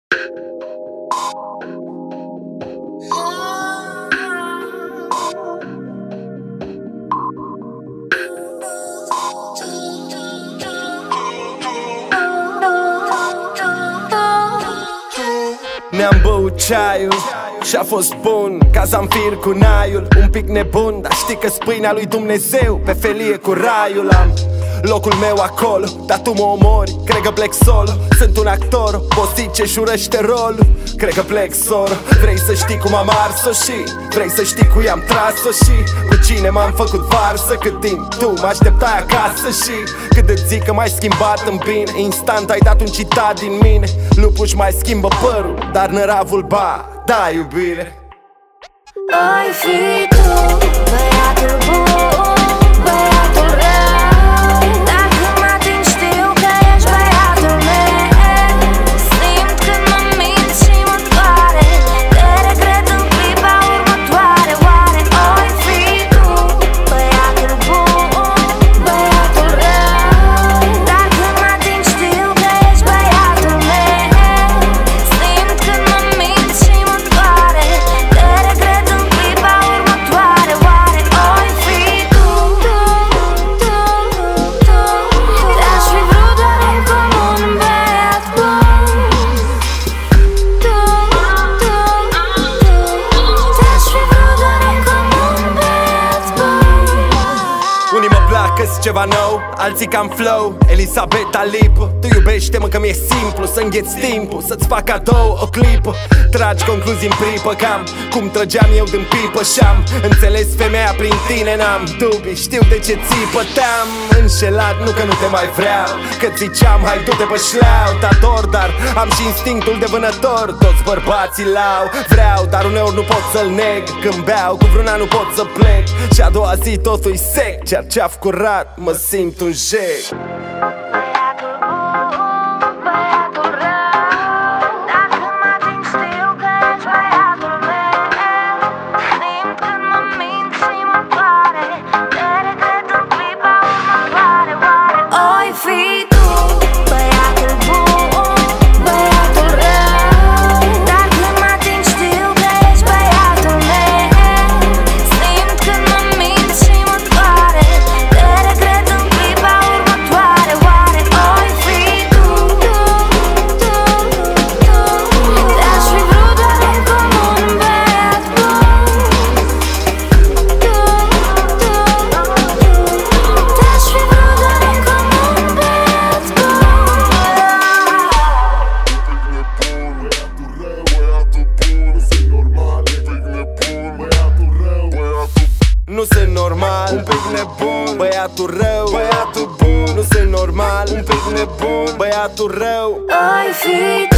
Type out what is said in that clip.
Ne-am băut ceaiul și-a fost bun, ca Zamfir cu naiul. Un pic nebun, dar știi că-s pâinea lui Dumnezeu. Pe felie cu raiul am locul meu acolo, dar tu mă omori, cred că plec solo. Sunt un actor, posit ce-și urăște rolul, cred că plec solo. Vrei să știi cum am ars-o și vrei să știi cu i-am tras-o și cu cine m-am făcut varsă. Cât timp tu mă așteptai acasă și cât îți zic că m-ai schimbat în bine, instant ai dat un citat din mine. Lupul-și mai schimbă părul, dar năravul ba, da iubire. Ai fi tu, băiatul bun, băiatul rău. Dacă mă ating știu că ești băiatul meu. Simt când mă minți și mă doare, te regret în clipa următoare. Oare ai fi tu, băiatul bun, băiatul rău. Dacă mă ating știu că ești băiatul meu. Simt când mă minți și mă doare, te regret în clipa următoare. Oare ai fi tu, te-aș fi vrut doar încă un băiat bun. Te-aș fi vrut doar încă un băiat bun. Unii mă placă-s ceva nou, alții cam flow, Elisabeta Lipă. Tu iubește-mă că mi-e simplu să îngheți timpul, să-ți fac cadou o clipă. Tragi concluzii în pripă, cam cum trăgeam eu din pipă. Și-am înțeles femeia prin tine, n-am dubii, știu de ce țipă. Te-am înșelat, nu că nu te mai vreau, că ziceam hai du-te pe șleau. Te-ador, dar am și instinctul de vânător, toți bărbații l-au. Vreau, dar uneori nu pot să-l neg, când beau cu vreuna nu pot să plec. Și a doua zi totul-i sec, cerceaf curat, mă simt un jec. Băiatul bun, băiatul rău. Dacă mă ating știu că ești băiatul meu. Simt când mă minți și mă doare, te regret în clipa următoare. Oare ai fi tu, băiatul bun, băiatul rău. Dacă mă ating știu că ești băiatul meu. Simt când mă minți și mă doare, te regret în clipa următoare. Oare ai fi tu, te-aș fi vrut doar încă un băiat bun. Te-aș fi vrut doar încă un băiat bun. Nu sunt normal, un pic nebun, băiatul rău, băiatul bun. Nu sunt normal, un pic nebun, băiatul rău. Ai fi